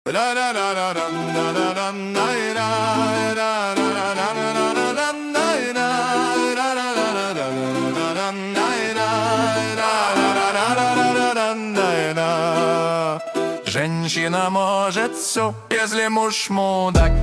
Женщина может все, если муж мудак.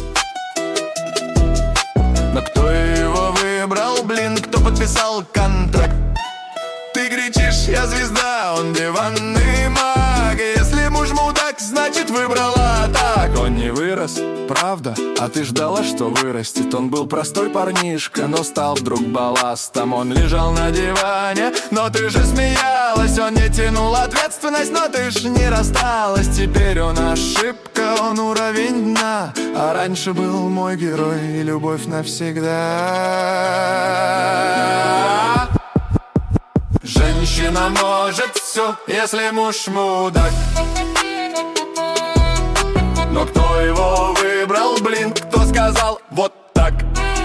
Но кто его выбрал, блин, кто подписал контракт? Ты кричишь, я звезда, он диванный маг. Если муж мудак, значит выбрала так. Он не вырос, правда? А ты ждала, что вырастет? Он был простой парнишка, но стал вдруг балластом. Он лежал на диване, но ты же смеялась. Он не тянул ответственность, но ты ж не рассталась. Теперь он ошибка, он уровень дна. А раньше был мой герой и любовь навсегда. Женщина может все, если муж мудак. Но кто его выбрал, блин, кто сказал вот так?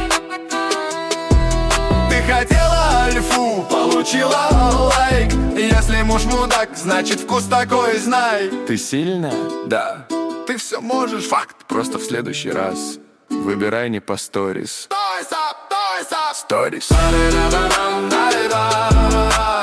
Ты хотела альфу, получила лайк. Если муж мудак, значит вкус такой знай. Ты сильная? Да. Ты все можешь, факт. Просто в следующий раз выбирай не по сторис. Сторис.